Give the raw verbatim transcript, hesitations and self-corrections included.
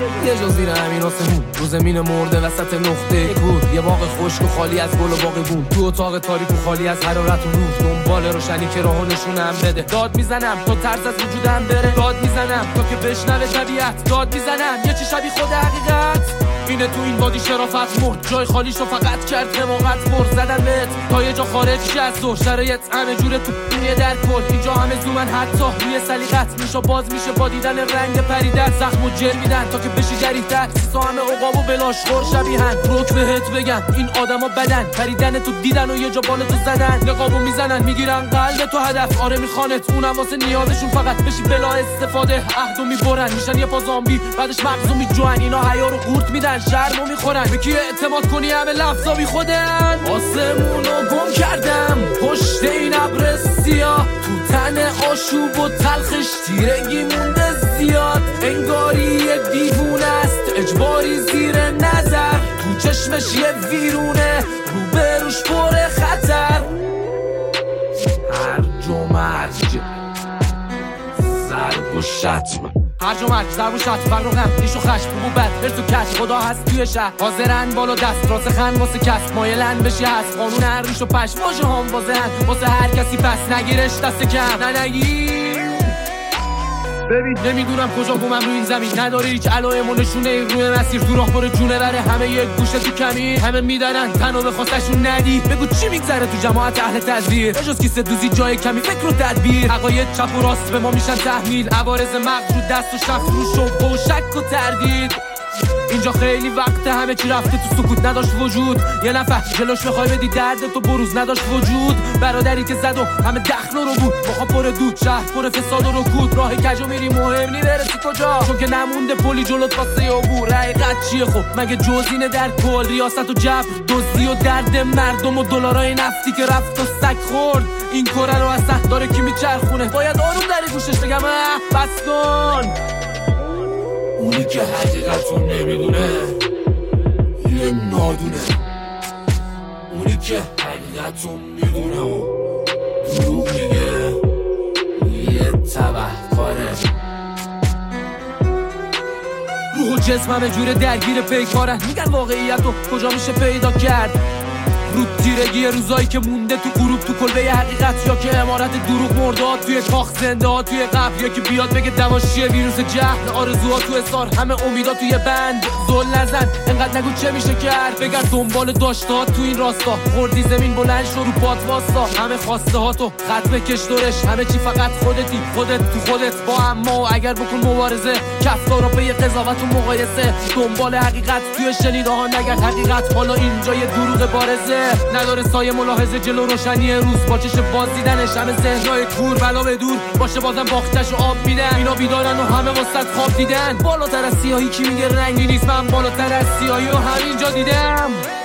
یه جا زیر همین آسمون رو زمین مرده وسط نقطه کور، یه باغ خشک و خالی از گل و باغبون، تو اتاق تاریک و خالی از حرارت و نور، دنبال روشنی که راهو نشونم بده. داد میزنم تا ترس از وجودم بره، داد میزنم تا که بشنوه طبیعت، داد میزنم یه چی شبیه خود حقیقت. اینه تو این وادی شرافت مرد، جای خالیشو فقط کرد حماقت برد. زدن بهت تا یه جا خارج شی از تو، شرایط همه جوره تو دنیا در کل، اینجا همه زومن حتی روی سلیقت. میشه باز میشه با دیدن رنگ پریدن، زخم و جل میدن تا که بشی جریدن. سیسا همه عقاب و بلاشخور شبیهن، روک بهت بگم این آدما بدن، پریدن تو دیدن و یه جا بال تو زدن. نقابو میزنن میگیرن قلب تو هدف، آره میخوانت اونم واسه نیازشون فقط بشی بلا استفاده. عهدو میبرن میشن یه پا زامبی، بعدش مغزو میجوان، اینا حیا رو قورت میدن، شرمو میخورن. به کی اعتماد کنی همه لفظا بی خودن. آسمونو گم کردم پشت این ابر سیاه، تو تن آشوب و تلخش تیرگی مونده زیاد. انگاری یه دیوونه است اجباری زیر نظر، تو چشمش یه ویرونه رو بروش پر خطر. هرج و مرج ضرب و شتم، هرج و مرج ضرب و شتم، فقر و غم ریش و خشم بو بد هرس و کش. خدا هست توی شهر حاضرن بالا دست راست خن واسه کس، مایلن بشی هست قانون هر ریش و پش. واژه هم واضحن واسه هر کسی پس نگیرش دست کم، نه نگیر. ببین نمیدونم کجا بومم روی این زمین، نداره هیچ علائم و نشونه روی مسیر، تو راه پر جونه بره همه یک گوشه تو کمی. همه میدارن تنو به خواستشون ندی، بگو چی میگذره تو جماعت اهل تزویر، بجز کیسه دوزی جای کمی فکر و تدبیر. حقایق چپ و راست به ما میشن تحمیل، عوارض مغز رو دست و شفت رو شبه و شک و تردید. اینجا خیلی وقت همه چی رفته تو سکوت، نداشت وجود یه نفر جلوش بخوای بدی درد تو بروز، نداشت وجود برادری که زد و همه دخل رو بود. مخا پر دود شهر پر فساد و رکود، راه کجا میری مهم نی برسی کجا، چون که نمونده پلی جلوت واسه عبور. حقیقت چیه خب مگه جزینه در کل، ریاست و جبر دزدی و درد مردم و دلارای نفتی که رفت و سگ خورد. این کره رو اصلا داره کی میچرخونه، باید آروم در گوشش بگم بس کن. اونی که حقیقتون نمیدونه یه نادونه، اونی که حقیقتون میدونه و دروغ میگه یه تبهکاره. روح و جسم همه جوره درگیر پیکارن، میگن واقعیت رو کجا میشه پیدا کرد. رو تیرگی روزایی که مونده تو غروب، تو کلبه حقیقت یا که امارت دروغ مرداد توی کاخ زنده ها توی قبر، یا که بیاد بگه دواشیه ویروس جهل. آرزوها تو اصار همه امیدا توی بند، زل نزن انقدر نگو چه میشه کرد، بگرد دنبال داشتهات تو این راستا. خوردی زمین بلند شو رو پات واسا، همه خواسته ها تو خط بکش دورش، همه چی فقط خودتی، خودت تو خودت با اما و اگر بکن مبارزه. کفتارا به قضاوت و مقایسه، دنبال حقیقت توی شنیده ها نگرد حقیقت، حالا اینجا یه دروغ بارزه. نداره سایه ملاحظه جلو روشنی روز، با چش باز دیدنش همه ذهنای کور بلا به دور باشه بازم باختش و آب میدن. اینا بیدارن و همه واسط خواب دیدن، بالاتر از سیاهی کی میگه رنگی نیست، من بالاتر از سیاهی و همینجا دیدم.